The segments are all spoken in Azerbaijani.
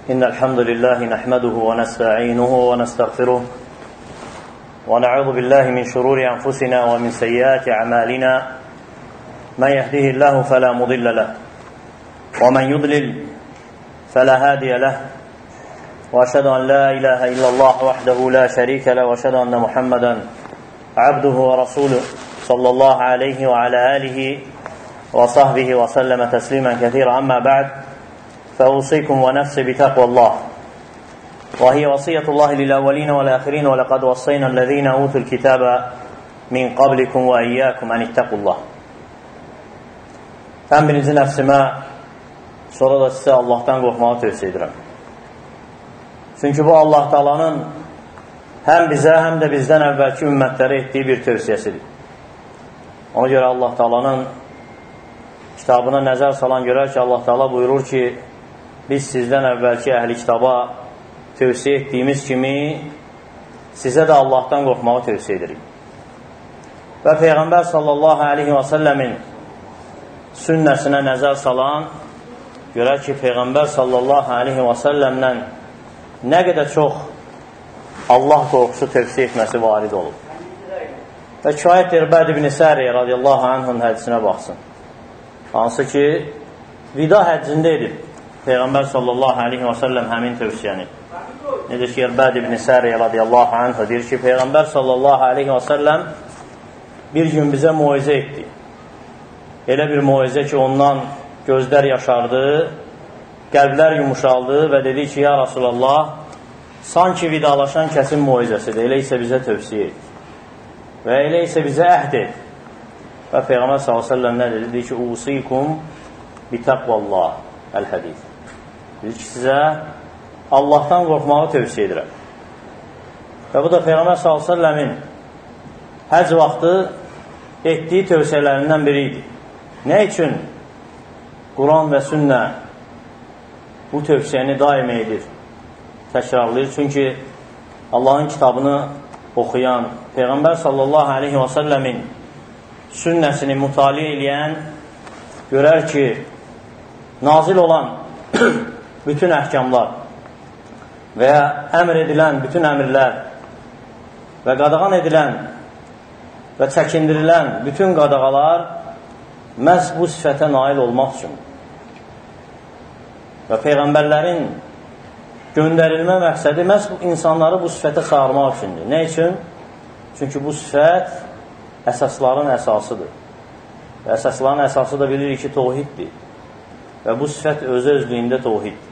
إن الحمد لله نحمده ونستعينه ونستغفره ونعوذ بالله من شرور أنفسنا ومن سيئات أعمالنا من يهده الله فلا مضل له ومن يضلل فلا هادي له وأشهد أن لا إله إلا الله وحده لا شريك له وأشهد أن محمدا عبده ورسوله صلى الله عليه وعلى آله وصحبه وسلم تسليما كثيرا. أما بعد فأوصيكم ونفسي بتقوى الله وهي وصية الله للأولين والآخرين ولقد وصينا الذين أوتوا الكتاب من قبلكم وإياكم أن اتقوا الله. Ən birinci nəfsimə, sonra da sizə Allahdan qorxmağı tövsiyə edirəm. Çünki bu Allah Taala'nın həm bizə, həm də bizdən əvvəlki ümmətlərə etdiyi bir tövsiyəsidir. Ona görə Allah Taala'nın kitabına nəzər salan görər ki, Allah Taala buyurur ki, biz sizdən əvvəlki əhli kitaba tövsiyə etdiyimiz kimi sizə də Allahdan qorxmağı tövsiyə edirik. Və Peyğəmbər sallallahu aleyhi və səlləmin sünnəsinə nəzər salan görər ki, Peyğəmbər sallallahu aleyhi və səlləmlə nə qədər çox Allah qorxusu tövsiyə etməsi varid olub. Və kifayətdir Bəd ibn Səriyə radiyallahu anhın hədisinə baxsın. Hansı ki, vida həccində edib Peyğəmbər sallallahu aleyhi və səlləm həmin tövsiyəni. Necə ki, Bəd ibn Səriyə radiyallahu anhı deyir ki, Peyğəmbər sallallahu aleyhi və səlləm bir gün bizə muizə etdi. Elə bir muizə ki, ondan gözlər yaşardı, qəlblər yumuşaldı və dedi ki, ya Rasulallah, sanki vidalaşan kəsin muizəsidir, elə isə bizə tövsiyə et. Və elə isə bizə əhd et. Və Peyğəmbər s.ə.v nə dedi? Deyir ki, usikum bitəqvallah əl-hədid. Deyir ki, sizə Allahdan qorxmağı tövsiyə edirəm. Və bu da Peyğəmbər s.ə.v-in həcc vaxtı etdiyi tövsiyələrindən biri idi. Nə üçün Quran və sünnə bu tövsiyəni daim edir, təkrarlayır? Çünki Allahın kitabını oxuyan, Peyğəmbər sallallahu aleyhi və səlləmin sünnəsini mütaliə eləyən görər ki, nazil olan bütün əhkamlar və ya əmr edilən bütün əmrlər və qadağan edilən və çəkindirilən bütün qadağalar məhz bu sifətə nail olmaq üçün və Peyğəmbərlərin göndərilmə məqsədi məhz insanları bu sifətə çağırmaq üçündür. Nə üçün? Çünki bu sifət əsasların əsasıdır. Və əsasların əsası da bilirik ki, tohiddir. Və bu sifət özü-özlüyündə tohiddir.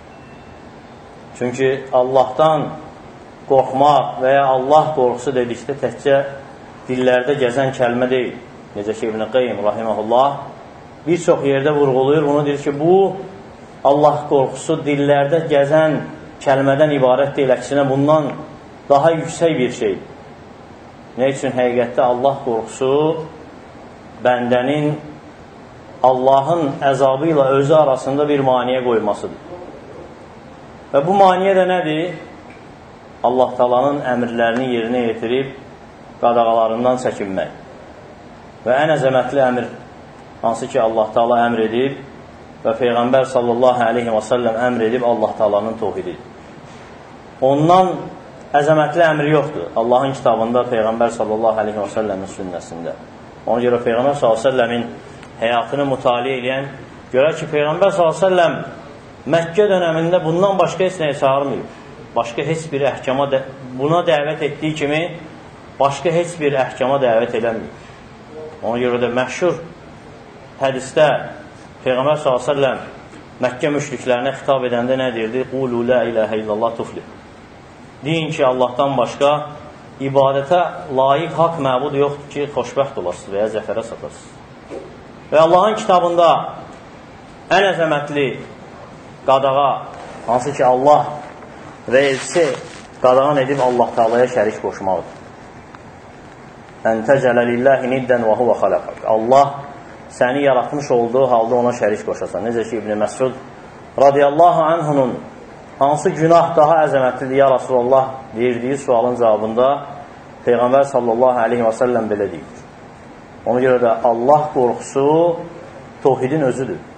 Çünki Allahdan qorxmaq və ya Allah qorxusu dedikdə təkcə dillərdə gəzən kəlmə deyil. Necə ki, İbn Qayyim rahiməhullah bir çox yerdə vurğulayır, bunu deyir ki, bu Allah qorxusu dillərdə gəzən kəlmədən ibarət deyil, əksinə bundan daha yüksək bir şeydir. Nə üçün? Həqiqətdə Allah qorxusu bəndənin Allahın əzabı ilə özü arasında bir maniyə qoymasıdır. Və bu maniyə də nədir? Allah Taala'nın əmrlərini yerinə yetirib qadağalarından çəkinmək. Və ən əzəmətli əmr hansı ki, Allah Taala əmr edib və Peyğəmbər sallallahu aleyhi və səlləm əmr edib Allah Taala'nın tohididir. Ondan əzəmətli əmr yoxdur Allahın kitabında, Peyğəmbər sallallahu aleyhi və səlləmin sünnəsində. Ona görə Peyğəmbər sallallahu aleyhi və səlləmin həyatını mütaliə edən görər ki, Peyğəmbər sallallahu aleyhi və səlləm Məkkə dönəmində bundan başqa heç nəyə çağırmayıb. Başqa heç bir əhkama, buna dəvət etdiyi kimi başqa heç bir əhkama dəvət eləməyib. Ona görə də məşhur hədisdə Peyğəmbər s.ə.v Məkkə müşriklərinə xitab edəndə nə deyirdi? Qulu la ilahə illallah tuflih. Deyin ki, Allahdan başqa ibadətə layiq haqq məbud yoxdur ki, xoşbəxt olasınız və ya zəfərə çatasınız. Və Allahın kitabında ən əzəmətli qadağa, hansı ki, Allah və elçisi qadağan edib Allah Taala'ya şərik qoşmaqdır. Ən təcələ lillahi niddən və huvə xaləqək. Allah səni yaratmış olduğu halda ona şərik qoşasan. Necə ki, İbn Məsud radiyallahu anhunun hansı günah daha əzəmətlidir, ya Rasulallah deyirdiyi sualın cavabında Peyğəmbər sallallahu aleyhi və səlləm belə deyir. Ona görə də Allah qorxusu tohidin özüdür.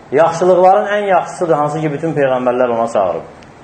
Yaxşılıqların ən yaxşısıdır, hansı ki, bütün peyğəmbərlər ona çağırıb.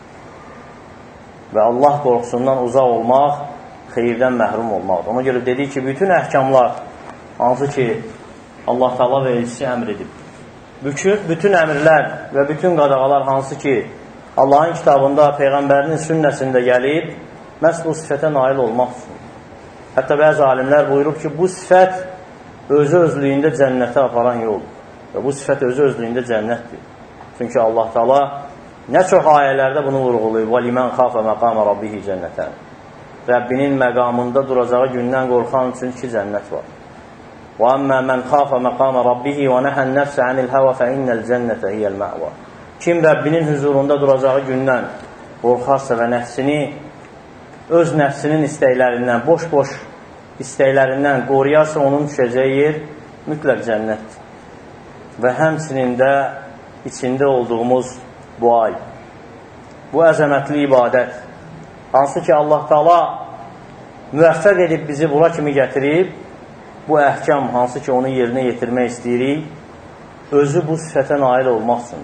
Və Allah qorxusundan uzaq olmaq, xeyirdən məhrum olmaqdır. Ona görə dedik ki, bütün əhkamlar, hansı ki, Allah Taala və elçisi əmr edib. Bütün əmrlər və bütün qadağalar, hansı ki, Allahın kitabında, peyğəmbərinin sünnəsində gəlib, məhz bu sifətə nail olmaq üçün. Hətta bəzi alimlər buyurub ki, bu sifət özü-özlüyündə cənnətə aparan yoldur. Və bu sifət özü-özlüyündə cənnətdir. Çünki Allah Taala nə çox ayələrdə bunu vurğulayıb. وَلِمَنْ خَافَ مَقَامَ رَبِّهِ cənnətən. Rəbbinin məqamında duracağı gündən qorxan üçün ki, cənnət var. وَأَمَّا مَنْ خَافَ مَقَامَ رَبِّهِ وَنَهَى النَّفْسَ عَنِ الْهَوَى فَإِنَّ الْجَنَّةَ هِيَ الْمَأْوَى. Kim Rəbbinin huzurunda duracağı gündən qorxarsa və nəfsini, öz nəfsinin istəklərindən, boş-boş istəklərindən qoruyarsa, onun düşəcəyi yer mütləq cənnətdir. Və həmçinin də içində olduğumuz bu ay, bu əzəmətli ibadət, hansı ki, Allah Taala müvəffəq edib bizi bura kimi gətirib, bu əhkam, hansı ki, onu yerinə yetirmək istəyirik, özü bu sifətə nail olmaq üçün.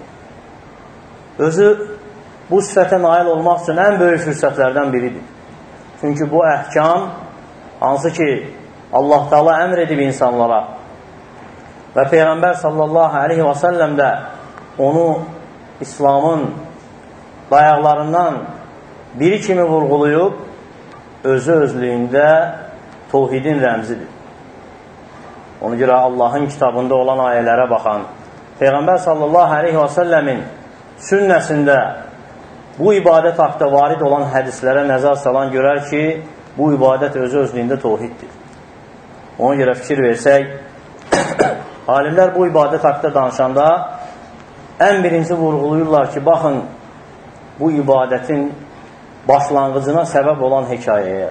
Özü bu sifətə nail olmaq üçün ən böyük fürsətlərdən biridir. Çünki bu əhkam, hansı ki, Allah Taala əmr edib insanlara və Peyğəmbər sallallahu aleyhi və səlləm də onu İslamın dayaqlarından biri kimi vurğulayıb, özü-özlüyündə tevhidin rəmzidir. Ona görə Allahın kitabında olan ayələrə baxan, Peyğəmbər sallallahu aleyhi və səlləmin sünnəsində bu ibadət haqda varid olan hədislərə nəzər salan görər ki, bu ibadət özü-özlüyündə tevhiddir. Ona görə fikir versək, alimlər bu ibadət haqda danışanda ən birinci vurğuluyurlar ki, baxın, bu ibadətin başlanğıcına səbəb olan hekayəyə.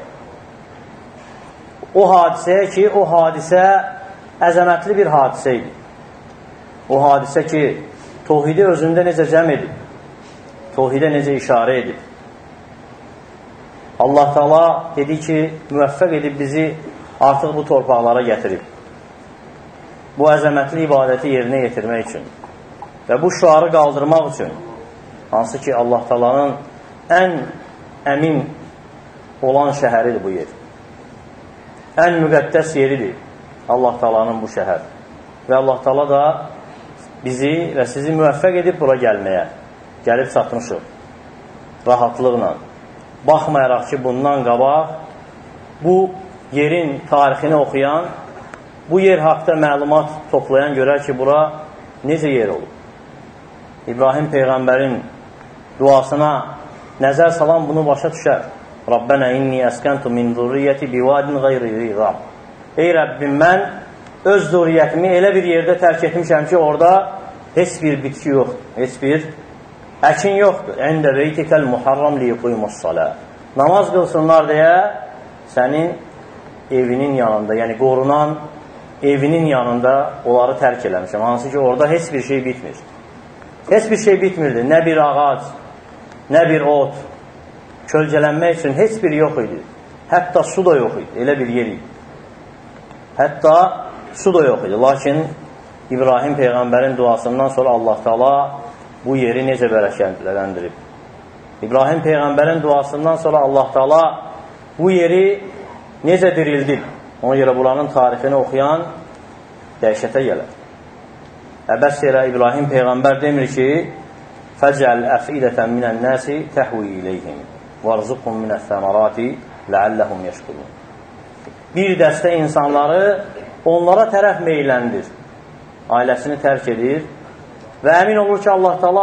O hadisəyə ki, o hadisə əzəmətli bir hadisə idi. O hadisə ki, tevhidi özündə necə cəm edib, tevhidə necə işarə edib. Allah Taala dedi ki, müvəffəq edib bizi artıq bu torpaqlara gətirib. Bu əzəmətli ibadəti yerinə yetirmək üçün və bu şüarı qaldırmaq üçün, hansı ki, Allah Taalanın ən əmin olan şəhəridir bu yer. Ən müqəddəs yeridir Allah Taalanın bu şəhər. Və Allah Taala da bizi və sizi müvəffəq edib bura gəlməyə. Gəlib çatmışıq rahatlıqla. Baxmayaraq ki, bundan qabaq bu yerin tarixini oxuyan, bu yer haqda məlumat toplayan görər ki, bura necə yer olub. İbrahim Peyğəmbərin duasına nəzər salan bunu başa düşər. Rabbənə inni əskəntu min zurriyyəti bivadin qayri zirab. Ey Rəbbim, mən öz zurriyyətimi elə bir yerdə tərk etmişəm ki, orada heç bir bitki yoxdur, heç bir əkin yoxdur. Əndə beytikəl muharram liyuqimus salə. Namaz qılsınlar deyə sənin evinin yanında, yəni qorunan evinin yanında onları tərk eləmişəm. Hansı ki, orada heç bir şey bitmir. Heç bir şey bitmirdi. Nə bir ağac, nə bir ot. Kölgələnmək üçün heç bir yox idi. Hətta su da yox idi. Elə bir yer idi. Hətta su da yox idi. Lakin İbrahim Peyğəmbərin duasından sonra Allah Taala bu yeri necə bərəkətləndirib. İbrahim Peyğəmbərin duasından sonra Allah Taala bu yeri necə dirildib. Ona görə buranın tarixini oxuyan dəhşətə gələr. Əbəs yerə İbrahim Peyğəmbər demir ki, fəcəl əfidətən minən nəsi təhvi iləyhim varzuqhum minəs-səmarati ləalləhum yeşkurun. Bir dəstə insanları onlara tərəf meyləndir. Ailəsini tərk edir və əmin olur ki, Allah Taala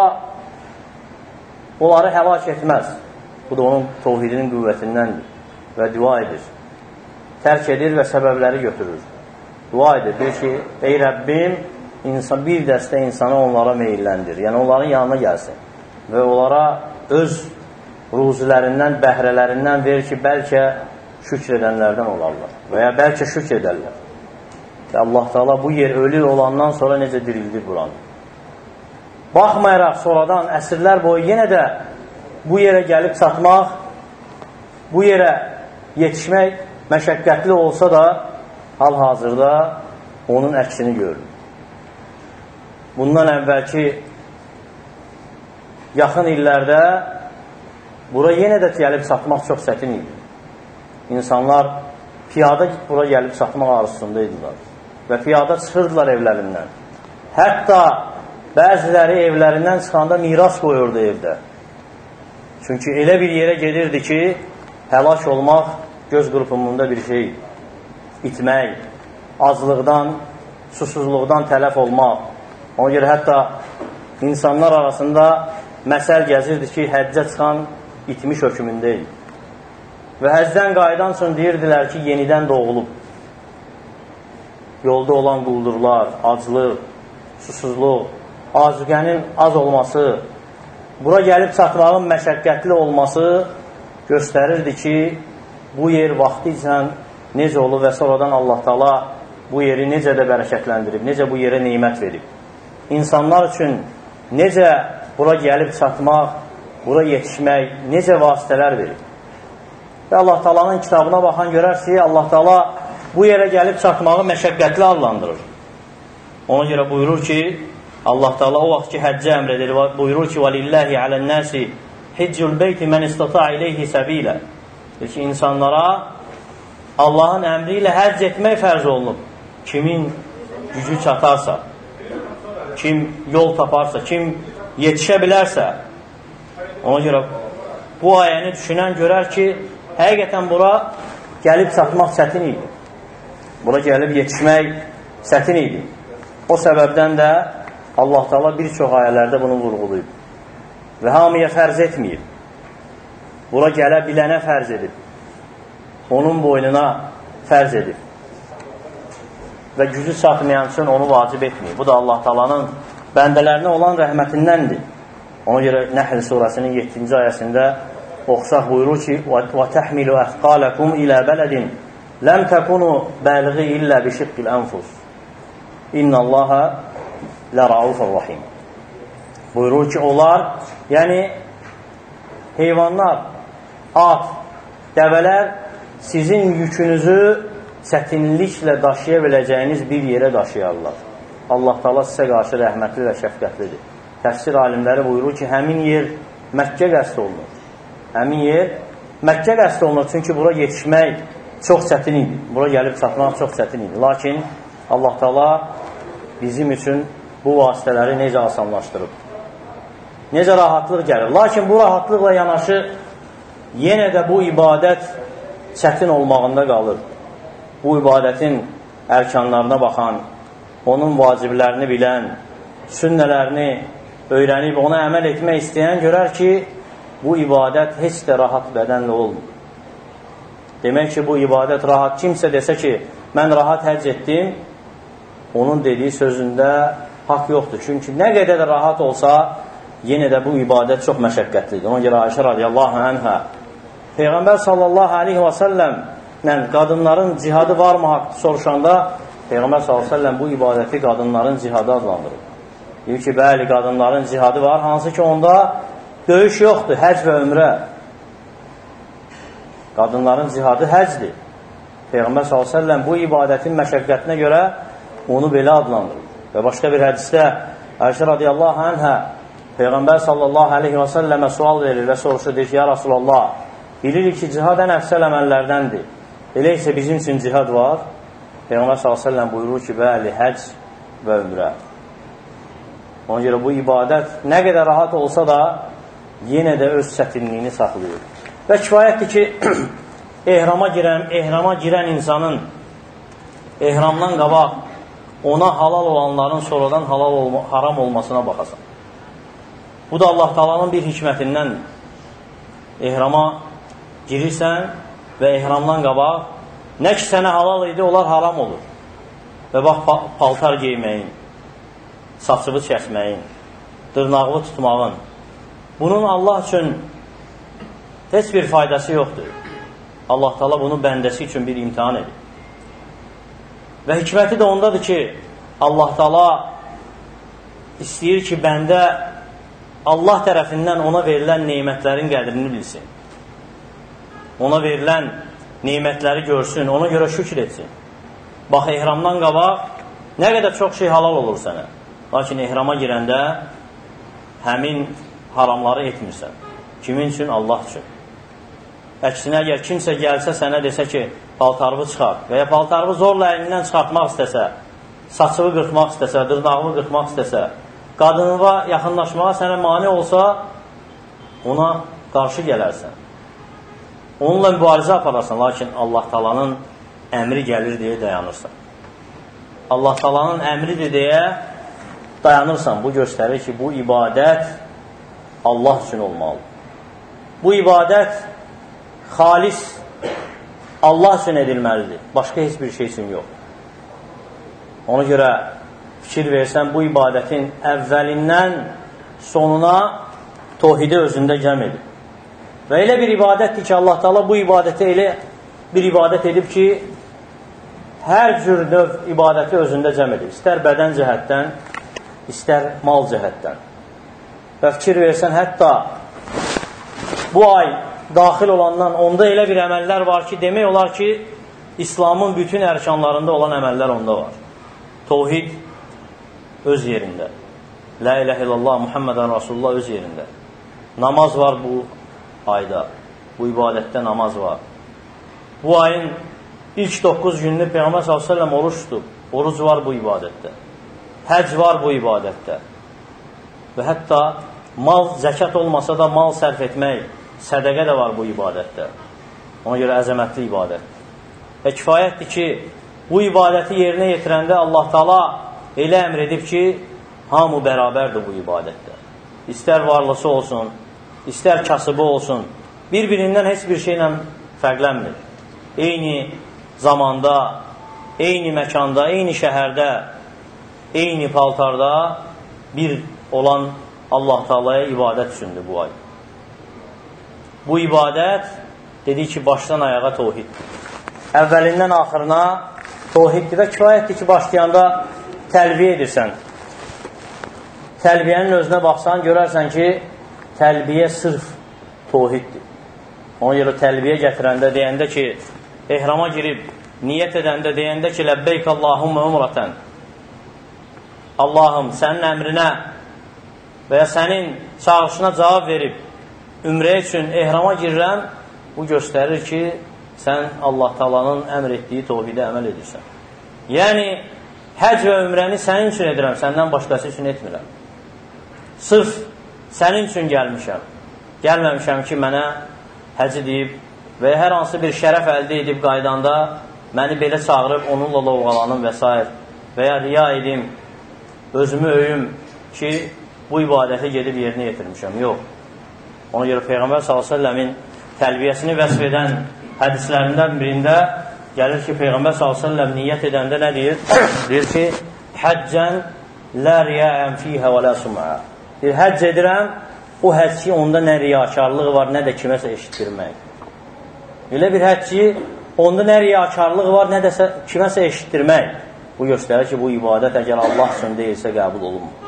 onları həlak etməz. Bu da onun tevhidinin qüvvətindəndir və dua edir. Tərk edir və səbəbləri götürür. Dua edir, deyir ki, ey Rəbbim, bir dəstə insanı onlara meyləndir. Yəni, onların yanına gəlsin və onlara öz ruzilərindən, bəhrələrindən verir ki, bəlkə şükr edənlərdən olarlar və ya bəlkə şükr edərlər. Allah Taala bu yer ölü olandan sonra necə dirildir buranı. Baxmayaraq sonradan əsrlər boyu yenə də bu yerə gəlib çatmaq, bu yerə yetişmək məşəqqətli olsa da hal-hazırda onun əksini görür. bundan əvvəlki yaxın illərdə bura yenə də gəlib satmaq çox çətin idi. İnsanlar piyada bura gəlib satmaq arzusunda idilər və piyada çıxırdılar evlərindən. Hətta bəziləri evlərindən çıxanda miras qoyurdu evdə. Çünki elə bir yerə gedirdi ki, həlak olmaq göz qrupumunda bir şey, itmək, azlıqdan, susuzluqdan tələf olmaq. Ona görə hətta insanlar arasında məsəl gəzirdi ki, həccə çıxan itmiş hökmündəyik. Və həccdən qayıdan üçün deyirdilər ki, yenidən doğulub. Yolda olan quldurlar, aclıq, susuzluq, azuqənin az olması, bura gəlib çatmağın məşəqqətli olması göstərirdi ki, bu yer vaxtı ilə necə olub və sonradan Allah Taala bu yeri necə də bərəkətləndirib, necə bu yerə neymət verib. İnsanlar üçün necə bura gəlib çatmaq, bura yetişmək, necə vasitələr verib. Və Allah Taala'nın kitabına baxan görərsiniz, Allah Taala bu yerə gəlib çatmağı məşəqqətli adlandırır. Ona görə buyurur ki, Allah Taala o vaxt ki, həccə əmr edir, buyurur ki, وَلِلَّهِ عَلَى النَّاسِ حِجُّ الْبَيْتِ مَنْ اِسْتَطَعَ إِلَيْهِ سَب۪يلًا deyir ki, insanlara Allahın əmri ilə həcc etmək fərz olunub. Kimin gücü çatarsa, kim yol taparsa, kim yetişə bilərsə. Ona görə bu ayəni düşünən görər ki, həqiqətən bura gəlib çatmaq çətin idi. Bura gəlib yetişmək çətin idi. O səbəbdən də Allah Taala bir çox ayələrdə bunu vurğulayıb. Və hamıya fərz etməyib. Bura gələ bilənə fərz edib. Onun boynuna fərz edib. Və gücü çatmayan üçün onu vacib etməyib. Bu da Allah Taala'nın bəndələrinə olan rəhmətindəndir. Ona görə Nəhl surəsinin 7-ci ayəsində oxsaq buyurur ki, وَتَحْمِلُ أَثْقَالَكُمْ إِلَى بَلَدٍ لَمْ تَكُنُوا بَالِغِي إِلَّا بِشِقِّ الْأَنْفُسِ إِنَّ اللَّهَ لَرَعُوفٌ رَحِيمٌ. Buyurur ki, onlar, yəni heyvanlar, at, dəvələr sizin yükünüzü çətinliklə daşıya biləcəyiniz bir yerə daşıyarlar. Allah Taala sizə qarşı rəhmətli və şəfqətlidir. Təfsir alimləri buyurur ki, həmin yer Məkkə qəsd olunur. Həmin yer Məkkə qəsd olunur, çünki bura yetişmək çox çətin idi. Bura gəlib çatmaq çox çətin idi. Lakin Allah Taala bizim üçün bu vasitələri necə asanlaşdırıb, necə rahatlıq gəlir. Lakin bu rahatlıqla yanaşı yenə də bu ibadət çətin olmağında qalır. Bu ibadətin ərkanlarına baxan, onun vaciblərini bilən, sünnələrini öyrənib ona əməl etmək istəyən görər ki, bu ibadət heç də rahat bədənlə olmur. Demək ki, bu ibadət rahat. Kimsə desə ki, mən rahat həcc etdim, onun dediyi sözündə haqq yoxdur. Çünki nə qədər də rahat olsa, yenə də bu ibadət çox məşəqqətlidir. Ona görə Ayşə radiyallahu anhə Peyğəmbər sallallahu aleyhi və səlləmlə qadınların cihadı varmı haqq soruşanda Peyğəmbər sallallahu aleyhi və səlləm bu ibadəti qadınların cihadı adlandırır. Deyir ki, bəli, qadınların cihadı var, hansı ki onda döyüş yoxdur, həcc və ömrə. Qadınların cihadı həcdir. Peyğəmbər sallallahu aleyhi və səlləm bu ibadətin məşəqqətinə görə onu belə adlandırır. Və başqa bir hədisdə Ayşə radiyallahu anhə Peyğəmbər sallallahu aleyhi və səlləmə sual verir və soruşur, deyir ki, ya Rasulallah, bilirik ki, cihad ən əfsəl əməllərdəndir. Elə isə bizim üçün cihad var. Peyğəmbər sallallahu aleyhi və səlləm buyurur ki, bəli, həcc və ömrə. Ona görə bu ibadət nə qədər rahat olsa da yenə də öz çətinliyini saxlayır. Və kifayətdir ki, ehrama girən insanın ehramdan qabaq ona halal olanların sonradan haram olmasına baxasan. Bu da Allah Taala'nın bir hikmətindəndir. Ehrama girirsən və ehramdan qabaq nə ki sənə halal idi, onlar haram olur. Və bax, paltar geyməyin, saçıvı kəsməyin, dırnağını tutmağın. Bunun Allah üçün heç bir faydası yoxdur. Allah Taala bunu bəndəsi üçün bir imtihan edir. Və hikməti də ondadır ki, Allah Taala istəyir ki, bəndə Allah tərəfindən ona verilən neymətlərin qədrini bilsin. Ona verilən neymətləri görsün, ona görə şükür etsin. Bax, ehramdan qabaq nə qədər çox şey halal olur sənə. Lakin ehrama girəndə həmin haramları etmirsən. Kimin üçün? Allah üçün. Əksinə, əgər kimsə gəlsə sənə desə ki, paltarını çıxart və ya paltarını zorla əlindən çıxartmaq istəsə, saçını qırxmaq istəsə, dırnağını qırxmaq istəsə, qadınına yaxınlaşmağa sənə mane olsa, ona qarşı gələrsən. Onunla mübarizə apararsan, lakin Allah Taala'nın əmri gəlir deyə dayanırsan. Allah Taala'nın əmridir deyə dayanırsan. Bu göstərir ki, bu ibadət Allah üçün olmalıdır. Bu ibadət xalis Allah üçün edilməlidir. Başqa heç bir şey üçün yox. Ona görə fikir versən, bu ibadətin əvvəlindən sonuna tohidi özündə cəm edib. Və elə bir ibadətdir ki, Allah Taala bu ibadəti elə bir ibadət edib ki, hər cür növ ibadəti özündə cəm edib. İstər bədən cəhətdən, istər mal cəhətdən. Və fikir versən, hətta bu ay daxil olandan onda elə bir əməllər var ki, demək olar ki, İslamın bütün ərkanlarında olan əməllər onda var. Tohid öz yerində. La ilahe illallah, Muhammedən Rasulullah öz yerində. Namaz var bu ayda. Bu ibadətdə namaz var. Bu ayın ilk 9 günlük Peyğəmbər s.ə.v oruç tutub. Oruc var bu ibadətdə. Həc var bu ibadətdə. Və hətta mal, zəkat olmasa da mal sərf etmək, sədəqə də var bu ibadətdə. Ona görə əzəmətli ibadət. Və kifayətdir ki, bu ibadəti yerinə yetirəndə Allah Taala elə əmr edib ki, hamı bərabərdir bu ibadətdə. İstər varlısı olsun, istər kasıbı olsun, bir-birindən heç bir şeylə fərqlənmir. Eyni zamanda, eyni məkanda, eyni şəhərdə, eyni paltarda bir olan Allah Taala'ya ibadət üçündür bu ay. Bu ibadət dedik ki, başdan ayağa tohiddir. Əvvəlindən axırına tohiddir və kifayətdir ki, başlayanda təlbiyə edirsən. Təlbiyənin özünə baxsan, görərsən ki, təlbiyə sırf tohiddir. Ona görə təlbiyə gətirəndə, deyəndə ki, ehrama girib, niyyət edəndə, deyəndə ki, ləbbeyk Allahumma umratan. Allahım, sənin əmrinə və ya sənin çağırışına cavab verib, ümrə üçün ehrama girirəm, bu göstərir ki, sən Allah Taala'nın əmr etdiyi tohidə əməl edirsən. Yəni, həc və ümrəni sənin üçün edirəm, səndən başqası üçün etmirəm. Sırf sənin üçün gəlmişəm. Gəlməmişəm ki, mənə həci deyib və hər hansı bir şərəf əldə edib qaydanda məni belə çağırıb, onunla lovğalanım və s. və ya riya edim, özümü öyüm ki, bu ibadəti gedib yerinə yetirmişəm. Yox. Ona görə Peyğəmbər s.ə.v-in təlbiyəsini vəsf edən hədislərindən birində gəlir ki, Peyğəmbər s.ə.v niyyət edəndə nə deyir? Deyir ki, həccən lə riyəən fiyhə və lə sum'a. Deyir, həcc edirəm, o həcc ki, onda nə riyakarlıq var, nə də kiməsə eşitdirmək. Elə bir həcc ki, onda nə riyakarlıq var, nə də kiməsə eşitdirmək. Bu göstərir ki, bu ibadət əgər Allah üçün deyilsə qəbul olunmur.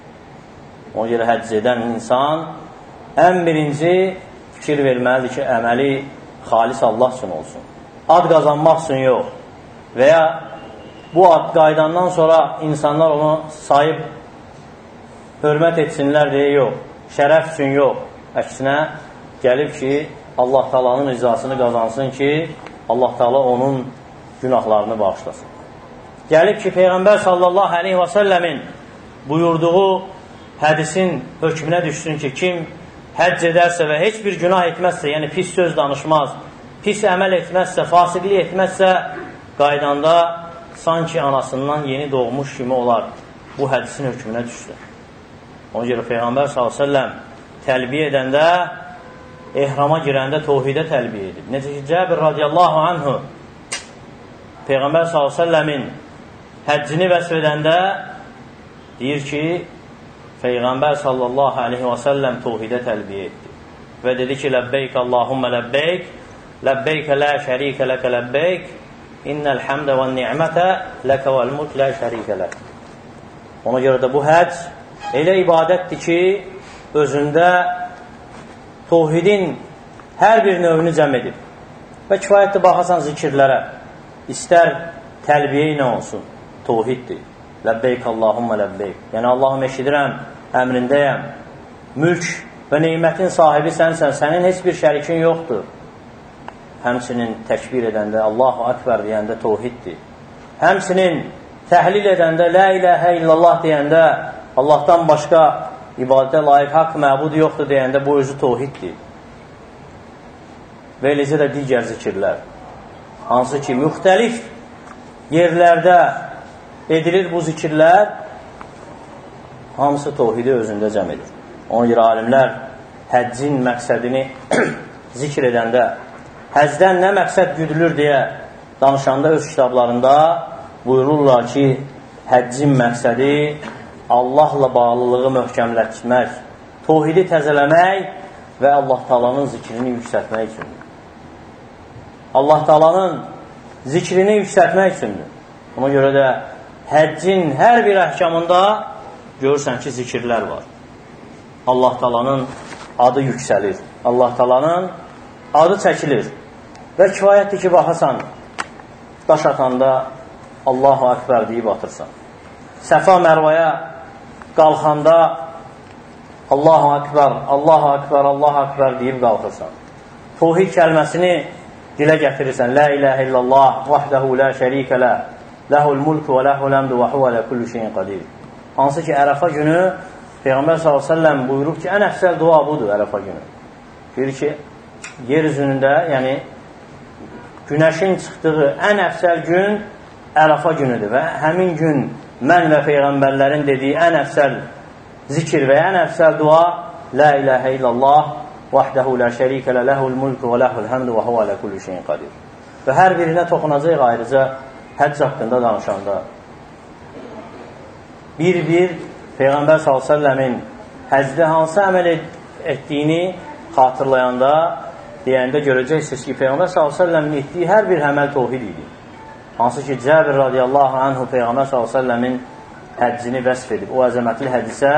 Ona görə həcc edən insan ən birinci fikir verməlidir ki, əməli xalis Allah üçün olsun. Ad qazanmaq üçün yox. Və ya bu ad qaydandan sonra insanlar onu sayıb hörmət etsinlər deyə yox. Şərəf üçün yox. Əksinə gəlib ki, Allah Taala'nın rızasını qazansın ki, Allah Taala onun günahlarını bağışlasın. Gəlib ki, Peyğəmbər sallallahu aleyhi və səlləmin buyurduğu hədisin hökmünə düşsün ki, kim həcc edərsə və heç bir günah etməzsə, yəni pis söz danışmaz, pis əməl etməzsə, fasiqlik etməzsə, qaydanda sanki anasından yeni doğmuş kimi olar. Bu hədisin hökmünə düşsün. Ona görə Peyğəmbər s.ə.v təlbiyə edəndə, ehrama girəndə tohidə təlbiyə edib. Necə ki, Cəbir radiyallahu anhu Peyğəmbər s.ə.v-in həccini vəsf edəndə deyir ki, Peyğəmbər sallallahu aleyhi və səlləm tohidə təlbiyə etdi. Və dedi ki, ləbbeyk Allahumma ləbbeyk, ləbbeyk lə şərikə ləkə ləbbeyk, innəl həmdə və ni'mətə ləkə vəl mulk lə şərikə lək. Ona görə də bu həcc elə ibadətdir ki, özündə tohidin hər bir növünü cəm edib. Və kifayətli baxasan zikirlərə, istər təlbiyə ilə olsun, tohiddir. Ləbbeyk Allahumma ləbbeyk. Yəni Allahım eşidirəm, əmrindəyəm. Mülk və neymətin sahibi sənsən, sənin heç bir şərikin yoxdur. Həmçinin təkbir edəndə, Allahu Akbar deyəndə tevhiddir. Həmçinin təhlil edəndə, la ilahə illallah deyəndə, Allahdan başqa ibadətə layiq haqq məbud yoxdur deyəndə bu özü tevhiddir. Və eləcə də digər zikirlər. Hansı ki, müxtəlif yerlərdə edilir bu zikirlər, hamısı tevhidi özündə cəm edir. Ona görə alimlər həccin məqsədini zikr edəndə, həccdən nə məqsəd güdülür deyə danışanda öz kitablarında buyururlar ki, həccin məqsədi Allahla bağlılığı möhkəmlətmək, tevhidi təzələmək və Allah Taala'nın zikrini yüksəltmək üçündür. Allah Taala'nın zikrini yüksəltmək üçündür. Ona görə də həccin hər bir əhkamında görürsən ki, zikirlər var. Allah Taala'nın adı yüksəlir. Allah Taala'nın adı çəkilir. Və kifayətdir ki, baxasan, daş atanda Allahu Akbar deyib atırsan. Səfa Mərvaya qalxanda Allahu Akbar, Allahu Akbar, Allahu Akbar deyib qalxırsan. Tevhid kəlməsini dilə gətirirsən. La ilahə illallah, vahdehu la şərikə lə, ləhul mulku və ləhul əmdu və huvə lə kullu şeyin qadir. Hansı ki, Ərəfa günü Peyğəmbər s.ə.v buyurub ki, ən əfsəl dua budur Ərəfa günü. Deyir ki, yer üzünündə, yəni günəşin çıxdığı ən əfsəl gün Ərəfa günüdür və həmin gün mən və Peyğəmbərlərin dediyi ən əfsəl zikir və ən əfsəl dua La ilahə illallah vahdehu la şərikə lə, ləhul mulku və ləhul həmdu və huvə lə kullu şeyin qadir. Və hər birinə toxunacaq ayrıca həcc haqqında danışanda. Bir Peyğəmbər s.ə.v-in həcdə hansı əməl etdiyini xatırlayanda, deyəndə görəcəksiniz ki, Peyğəmbər s.ə.v-in etdiyi hər bir əməl tevhid idi. Hansı ki, Cəbir radiyallahu anhu Peyğəmbər s.ə.v-in həccini vəsf edib. O əzəmətli hədisə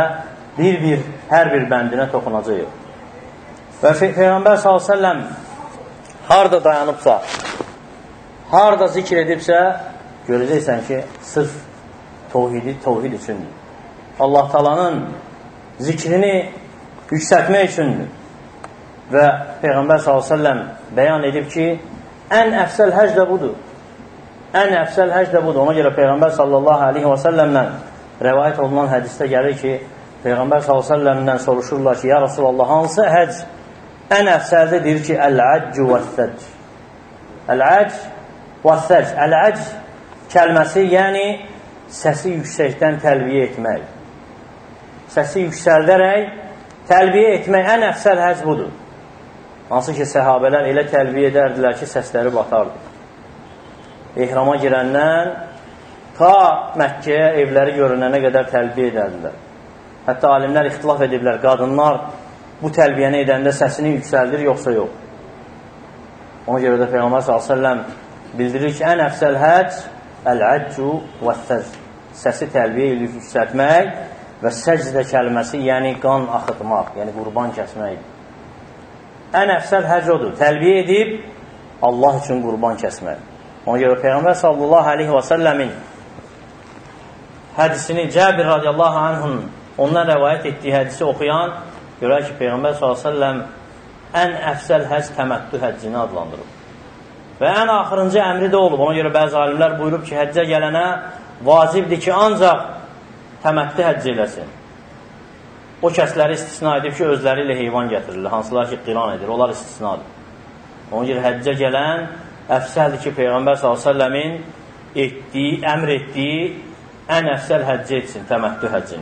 hər bir bəndinə toxunacaq. Və Peyğəmbər s.ə.v harada dayanıbsa, harada zikr edibsə, görəcəksən ki, sırf tevhid üçündür. Allah Taala'nın zikrini yüksəltmək üçündür. Və Peyğəmbər s.ə.v bəyan edib ki, ən əfsəl həcc də budur. Ən əfsəl həcc də budur. Ona görə Peyğəmbər s.ə.v-dən rəvayət olunan hədisdə gəlir ki, Peyğəmbər s.ə.v-dən soruşurlar ki, ya Rasulallah, hansı həcc ən əfsəldir? Deyir ki, əl-əcc və-səc. Əl-əcc və-səc. Əl-əcc kəlməsi, yəni səsi yüksəkdən təlbiyə etmək. Səsi yüksəldərək təlbiyə etmək ən əfsəl həcc budur. Hansı ki, səhabələr elə təlbiyə edərdilər ki, səsləri batardı. Ehrama girəndən ta Məkkəyə evləri görünənə qədər təlbiyə edərdilər. Hətta alimlər ixtilaf ediblər, qadınlar bu təlbiyəni edəndə səsini yüksəldir, yoxsa yox. Ona görə də Peyğəmbər s.ə.v bildirir ki, ən əfsəl həcc əl-əccu və-səc. Səsi təlbiyə ilə yüksəltmək və səcdə kəlməsi, yəni qan axıtmaq, yəni qurban kəsmək. Ən əfsəl həcc odur. Təlbiyə edib Allah üçün qurban kəsmək. Ona görə Peyğəmbər s.ə.v-in hədisini Cəbir radiyallahu anhun ondan rəvayət etdiyi hədisi oxuyan görər ki, Peyğəmbər s.ə.v ən əfsəl həcc təməttü həccini adlandırıb. Və ən axırıncı əmri də olub. Ona görə bəzi alimlər buyurub ki, həccə gələnə vacibdir ki, ancaq təməttü həcc eləsin. O kəsləri istisna edib ki, özləri ilə heyvan gətirirlər. Hansılar ki, qiran edir, onlar istisnadır. Ona görə həccə gələn əfsəldir ki, Peyğəmbər s.ə.v-in əmr etdiyi ən əfsəl həccə etsin, təməttü həccini.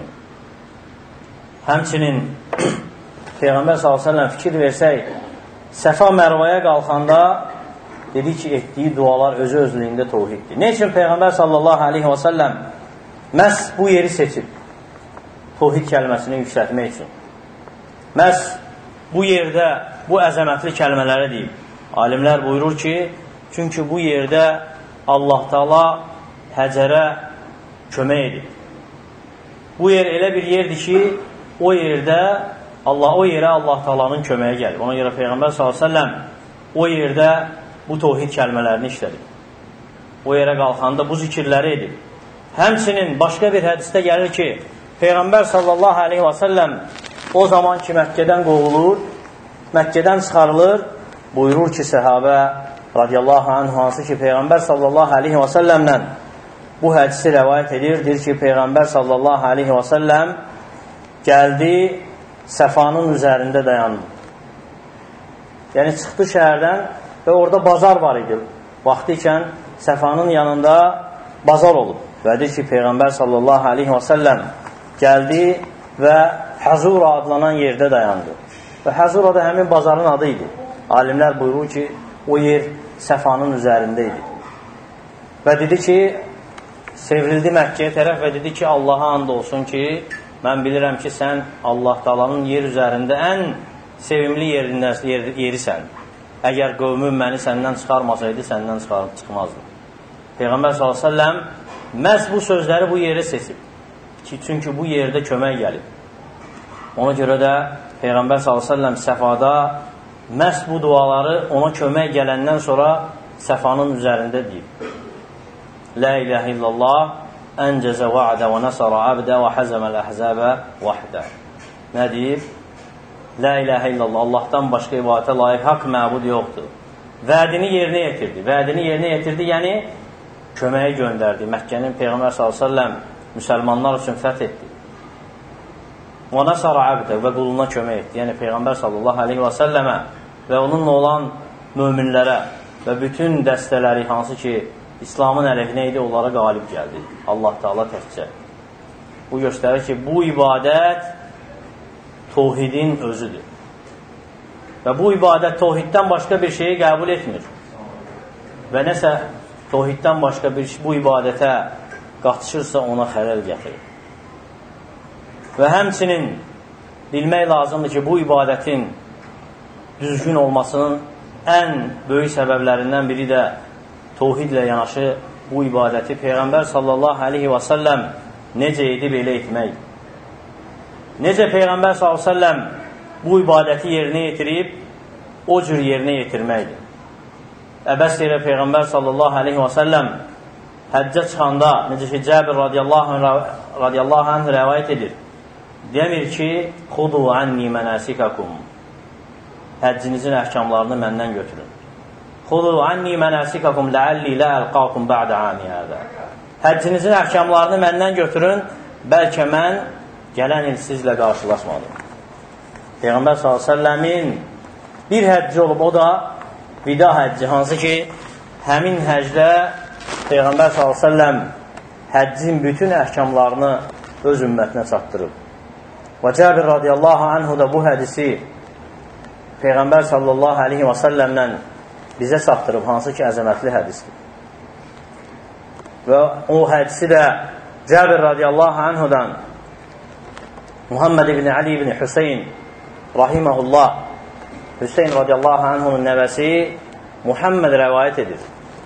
Həmçinin Peyğəmbər s.ə.v fikir versək, Səfa Mərvaya qalxanda dedi ki, etdiyi dualar özü-özlüyündə tevhiddir. Ne üçün Peyğəmbər s.ə.v məhz bu yeri seçib? Tevhid kəlməsini yüksəltmək üçün. Məhz bu yerdə bu əzəmətli kəlmələri deyib. Alimlər buyurur ki, çünki bu yerdə Allah Taala Həcərə kömək edib. Bu yer elə bir yerdir ki, o yerə Allah Taala'nın köməyi gəlib. Ona görə Peyğəmbər s.ə.v o yerdə bu tevhid kəlmələrini işlədib. O yerə qalxanda bu zikirləri edib. Həmçinin başqa bir hədisdə gəlir ki, Peyğəmbər sallallahu aleyhi və səlləm o zaman ki, Məkkədən qovulur, Məkkədən çıxarılır, buyurur ki, səhabə radiyallahu anh, hansı ki, Peyğəmbər sallallahu aleyhi və səlləmlə bu hədisi rəvayət edir, deyir ki, Peyğəmbər sallallahu aleyhi və səlləm gəldi, Səfanın üzərində dayandı. Yəni, çıxdı şəhərdən və orada bazar var idi. Vaxtı ikən Səfanın yanında bazar olub. Və deyir ki, Peyğəmbər sallallahu aleyhi və səlləm gəldi və Həzura adlanan yerdə dayandı. Və Həzura da həmin bazarın adı idi. Alimlər buyurur ki, o yer Səfanın üzərində idi. Və dedi ki, sevrildi Məkkəyə tərəf və dedi ki, Allaha and olsun ki, mən bilirəm ki, sən Allah Taalanın yer üzərində ən sevimli yerisən. Əgər qövmün məni səndən çıxarmasaydı, səndən çıxmazdı. Peyğəmbər s.ə.v məhz bu sözləri bu yerə seçib ki, çünki bu yerdə kömək gəlib. Ona görə də Peyğəmbər s.ə.v Səfada məhz bu duaları ona kömək gələndən sonra Səfanın üzərində deyib. La ilahe illallah, əncəzə va'də və nəsara abdə və həzəməl əhzəbə vahdə. Nə deyib? La ilahe illallah, Allahdan başqa ibadətə layiq haqq məbud yoxdur. Vədini yerinə yetirdi. Vədini yerinə yetirdi, yəni köməyə göndərdi. Məkkənin Peyğəmbər s.ə.v müsəlmanlar üçün fəth etdi. Və nəsara abdə və quluna kömək etdi. Yəni Peyğəmbər s.ə.və və onunla olan möminlərə və bütün dəstələri hansı ki, İslamın əleyhinə idi, onlara qalib gəldi. Allah Teala təkcə. Bu göstərir ki, bu ibadət tohidin özüdür. Və bu ibadət tohiddən başqa bir şeyi qəbul etmir. Və nəsə tohiddən başqa bir bu ibadətə qatışırsa ona xələl gətirir. Və həmçinin bilmək lazımdır ki, bu ibadətin düzgün olmasının ən böyük səbəblərindən biri də tohidlə yanaşı bu ibadəti Peyğəmbər sallallahu aleyhi və səlləm necə edib elə etmək. Necə Peyğəmbər sallallahu aleyhi və səlləm bu ibadəti yerinə yetirib, o cür yerinə yetirməkdir. Əbəs yerə Peyğəmbər sallallahu aleyhi və səlləm həccə çıxanda, necə ki, Cəbir radiyallahu anh rəvayət edir. Demir ki, xudu anni mənasikakum. Həccinizin əhkamlarını məndən götürün. Xudu anni mənasikakum ləalli lə əlqakum bə'də ami hədə. Həccinizin əhkamlarını məndən götürün, bəlkə mən gələn il sizlə qarşılaşmadım. Peyğəmbər s.ə.v-in bir həcci olub, o da vida həcci, hansı ki, həmin həcdə Peyğəmbər s.ə.v həccin bütün əhkamlarını öz ümmətinə çatdırıb. Və Cəbir radiyallahu anhu da bu hədisi Peyğəmbər sallallahu aleyhi və səlləmlə bizə çatdırıb, hansı ki, əzəmətli hədisdir. Və o hədisi də Cəbir radiyallahu anhudan Muhammed ibn Ali ibn Hüseyin rahiməhullah, Hüseyin radiyallahu anhunun nəvəsi Muhammed rəvayət edir.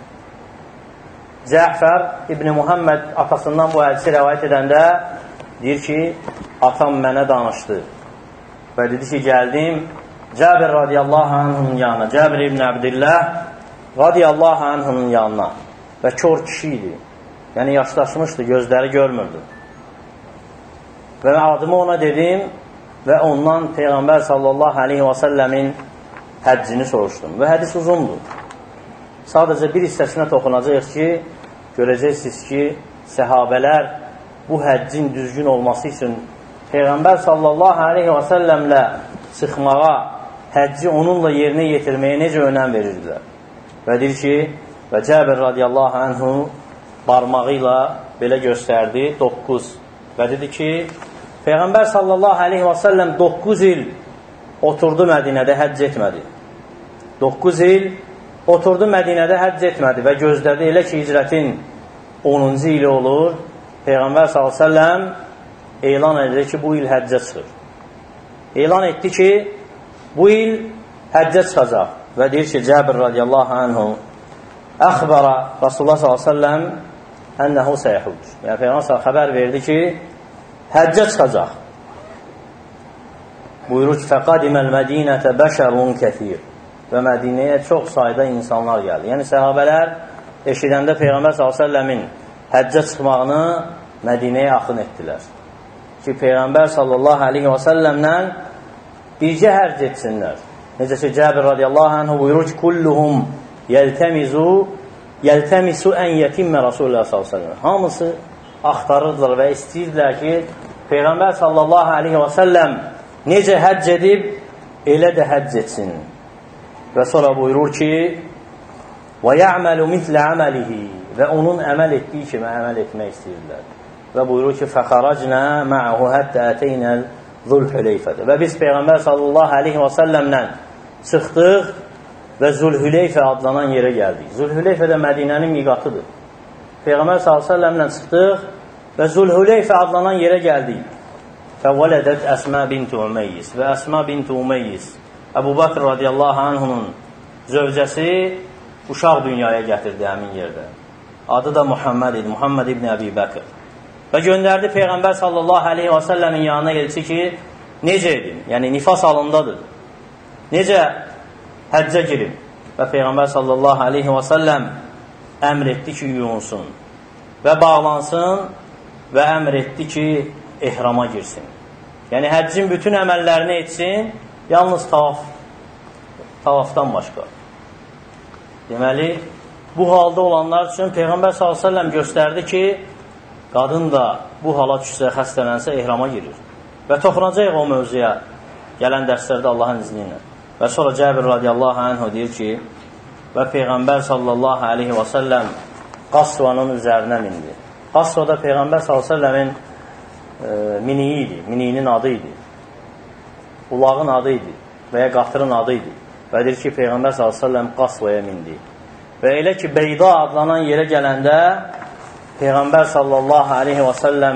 Cəfər ibn Muhammed atasından bu hədisi rəvayət edəndə deyir ki, atam mənə danışdı və dedi ki, gəldim Cəbir radiyallahu anhunun yanına, Cəbir ibn Abdillah radiyallahu anhunun yanına və kör kişi idi. Yəni, yaşlaşmışdı, gözləri görmürdü. Və adımı ona dedim və ondan Peyğəmbər sallallahu aleyhi və səlləmin həccini soruşdum. Və hədis uzundur. Sadəcə bir hissəsinə toxunacaq ki, görəcəksiniz ki, səhabələr bu həccin düzgün olması üçün Peyğəmbər sallallahu aleyhi və səlləmlə çıxmağa, həcci onunla yerinə yetirməyə necə önəm verirdilər. Və deyir ki, və Cəbir radiyallahu anhu barmağı ilə belə göstərdi, 9. Və dedi ki, Peyğəmbər sallallahu aleyhi və səlləm 9 il oturdu Mədinədə, həcc etmədi. 9 il oturdu Mədinədə, həcc etmədi və gözlədi elə ki, hicrətin 10-cu ili olur. Peyğəmbər sallallahu aleyhi və səlləm elan edir ki, bu il həccə çıxır. Elan etdi ki, bu il həccə çıxacaq. Və deyir ki, Cəbir radiyallahu anhu əxbəra Rasulullah s.ə.v ənəhu səyəhuc. Yəni, Peyğəmbər xəbər verdi ki, həccə çıxacaq. Buyurur ki, fəqadiməl mədinətə bəşərun kəthir. Və Mədinəyə çox sayda insanlar gəldi. Yəni, səhabələr eşidəndə Peyğəmbər s.ə.v-in həccə çıxmağını Mədinəyə axın etdilər. Ki, Peyğəmbər sallallahu aleyhi və səlləmlə bircə hərc etsinlər. Necə ki, Cəbir radiyallahu anhu buyurur ki, kulluhum yəltəmisu ən yetimmə Rasulullah sallallahu aleyhi və səlləm. Hamısı axtarırdılar və istəyirdilər ki, Peyğəmbər sallallahu aleyhi və səlləm necə həcc edib, elə də həcc etsin. Və sonra buyurur ki, وَيَعْمَلُ مِثْلَ عَمَلِهِ və onun əməl etdiyi kimi əməl etmək istəyirlər. Və buyurur ki, فَخَرَجْنَا مَعَهُ حَتَّى أَتَيْنَا Zülhüleyfədə. Və biz Peyğəmbər sallallahu aleyhi və səlləmlə çıxdıq və Zülhüleyfə adlanan yerə gəldik. Zülhüleyfə də Mədinənin miqatıdır. Peyğəmbər sallallahu aleyhi və səlləmlə çıxdıq və Zülhüleyfə adlanan yerə gəldik. Fəvələdət Əsmə binti Umeyyiz və Əsmə binti Umeyyiz Əbu Bakr radiyallahu anhunun zövcəsi uşaq dünyaya gətirdi həmin yerdə. Adı da Muhammed idi, Muhammed ibn Əbi Bəkr. Və göndərdi Peyğəmbər sallallahu aleyhi və səlləmin yanına elçi ki, necə edin? Yəni, nifas halındadır. Necə həccə girin? Və Peyğəmbər sallallahu aleyhi və səlləm əmr etdi ki, yuyunsun və bağlansın və əmr etdi ki, ehrama girsin. Yəni, həccin bütün əməllərini etsin, yalnız tavafdan başqa. Deməli, bu halda olanlar üçün Peyğəmbər sallallahu aleyhi və səlləm göstərdi ki, qadın da bu hala düşsə, xəstələnsə, ehrama girir. Və toxunacaq o mövzuya gələn dərslərdə Allahın izni ilə. Və sonra Cəbir radiyallahu anhu deyir ki, və Peyğəmbər sallallahu aleyhi və səlləm Qasvanın üzərinə mindi. Qasva da Peyğəmbər sallallahu aleyhi və səlləmin miniyi idi, miniyinin adı idi. Ulağın adı idi və ya qatırın adı idi. Və deyir ki, Peyğəmbər sallallahu aleyhi və səlləm Qasvaya mindi. Və elə ki, Beyda adlanan yerə gələndə Peyğəmbər sallallahu aleyhi və səlləm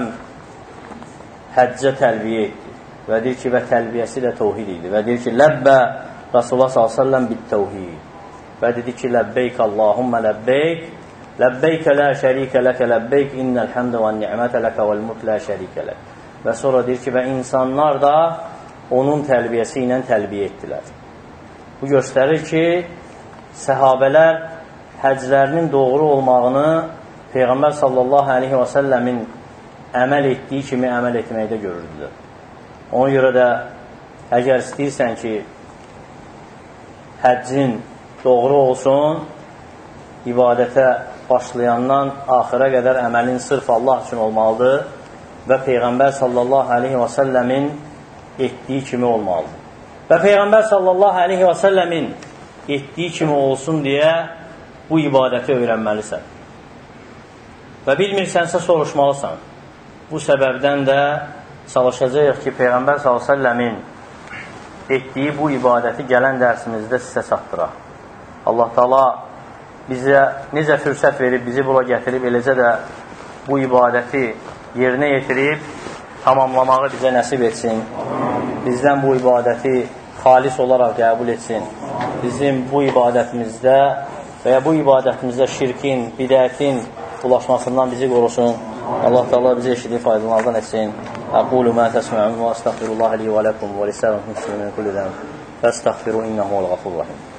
həccə təlbiyə etdi. Və deyir ki, və təlbiyəsi də təvhid idi. Və deyir ki, ləbbə Rasulullah sallallahu aleyhi və səlləm bit-təvhid. Və dedi ki, ləbbeyk Allahumma ləbbeyk, ləbbeykə lə şərikə ləkə ləbbeyk, innəl həmdə və ni'mətə ləkə vəl mulk lə şərikə lək. Və sonra deyir ki, və insanlar da onun təlbiyəsi ilə təlbiyə etdilər. Bu göstərir ki, səhabələr həclərinin doğru olmağını Peyğəmbər sallallahu aleyhi və səlləmin əməl etdiyi kimi əməl etməkdə görürdülər. Ona görə də əgər istəyirsən ki, həccin doğru olsun, ibadətə başlayandan axıra qədər əməlin sırf Allah üçün olmalıdır və Peyğəmbər sallallahu aleyhi və səlləmin etdiyi kimi olmalıdır. Və Peyğəmbər sallallahu aleyhi və səlləmin etdiyi kimi olsun deyə bu ibadəti öyrənməlisən. Və bilmirsənsə soruşmalısan. Bu səbəbdən də çalışacağıq ki, Peyğəmbər s.ə.v-in etdiyi bu ibadəti gələn dərsimizdə sizə çatdıraq. Allah Taala bizə necə fürsət verib, bizi bura gətirib, eləcə də bu ibadəti yerinə yetirib, tamamlamağı bizə nəsib etsin. Bizdən bu ibadəti xalis olaraq qəbul etsin. Bizim bu ibadətimizdə və ya bu ibadətimizdə şirkin, bidətin ulaşmasından bizi qorusun. Allah Teala bizi eşidib faydalardan etsin. Aqulu ma tasma'un və estəğfirullah li və lakum və lisa'il muslimin kulli zəm. Fəstəğfiru innehu vel-gafurur rahim.